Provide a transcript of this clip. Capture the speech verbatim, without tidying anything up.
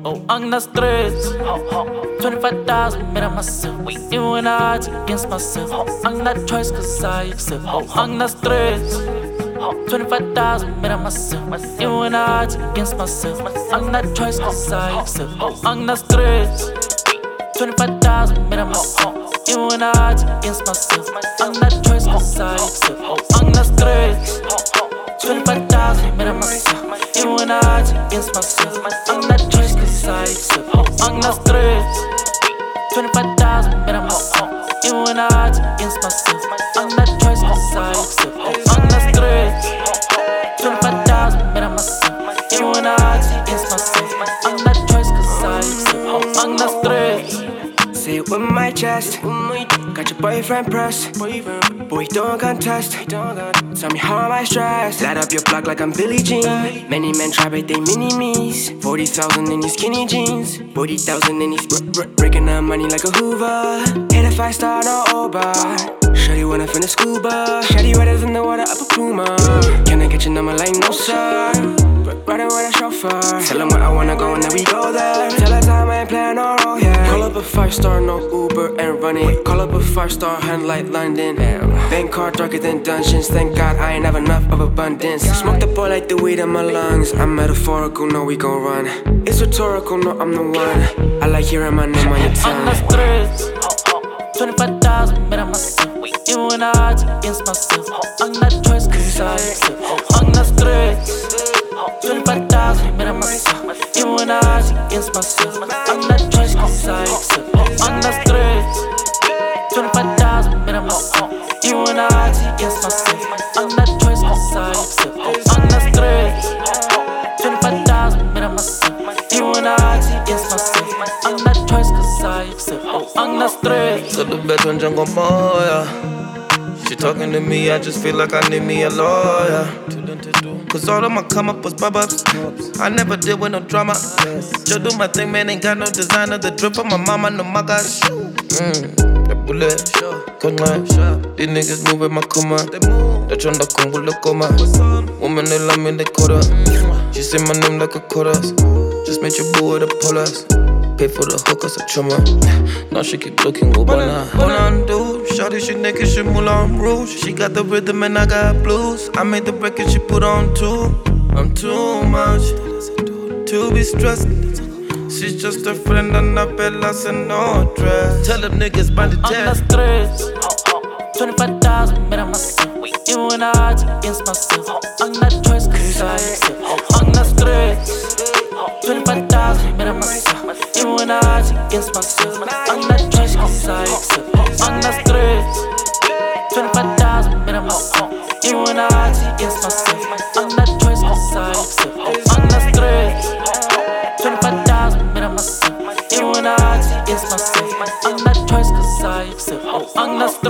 oh, ang na stress. twenty-five thousand made of myself. Even odds against myself. I'm not choice cause I accept. I'm not stress. twenty-five thousand made of myself. Even odds against myself. I'm not choice cause I accept. I'm not stress. twenty-five thousand made of myself. Even odds against myself. I'm not choice cause I accept. I'm not stress. twenty-five thousand made of myself. Even odds against myself. I'm not choice cause I accept. I'm not stress. twenty-five thousand made of myself. Even odds against myself. I'm not choice cause I accept. I'm not stress. twenty-five thousand made of myself. Even odds against myself. I'm not choice cause I accept. I'm not stress. Say it with my chest. Got your boyfriend pressed. Boy, don't contest. Tell me how am I stressed? Light up your block like I'm Billie Jean. Many men try but they mini-me's. Forty thousand in these skinny jeans. Forty thousand in these r- r- breaking up money like a Hoover. Hit a five star, no Uber. Shawty wanna finish scuba. Shawty wetter than the water up a Puma. Can I get your number like no sir? Riding with a chauffeur. Tell him where I wanna go and then we go there. Tell her time I ain't playing no role here. Call up a five star, no Uber and run it. Call up a five star, hand like London. Bank card darker than dungeons. Thank God I ain't have enough of abundance. Smoke the boy like the weed in my lungs. I'm metaphorical, no we gon' run. It's rhetorical, no I'm the one. I like hearing my name on your tongue. I'm not stressed. twenty-five thousand made of myself. Even odds against myself. I'm not choice cause I accept. I'm not stressed. twenty-five thousand made of myself. Even odds against myself. I'm not choice cause I accept. I'm not stressed. twenty-five thousand made of myself. Even odds against myself. I'm not choice cause I accept. I'm not stressed. twenty-five thousand made of myself. Even odds against myself. I'm not choice cause I accept. I'm not stressed. So the best one jungle moya. She talking to me, I just feel like I need me a lawyer. Cause all of my come up was bub-ups. I never deal with no drama. Just do my thing, man, ain't got no designer. The drip on my mama, no my gosh. Mmm, the bullet, conga. These niggas move with my command. They tryna come with the coma. Woman, they love me, they caught her. She say my name like a chorus. Just made your boo with a pull-ups. Pay for the hookers a chumma. Now she keep looking good, but now hold on, dude. Shawty, she naked, she Moulin Rouge. She got the rhythm and I got blues. I made the record, she put on two. I'm too much to be stressed. She's just a friend and I bellas and no dress. Tell them niggas by the I'm not test. stressed. twenty-five thousand made of myself. Even odds against myself. I'm not choice cause I accept. I'm not stressed. twenty-five thousand made of myself. Even odds against myself. I'm not choice cause I accept. I'm not stressed. twenty-five thousand made of myself. Even odds against myself. I'm not choice cause I accept. I'm not stressed. twenty-five thousand made of myself. Even odds against myself. I'm not choice cause I accept. I'm not stressed.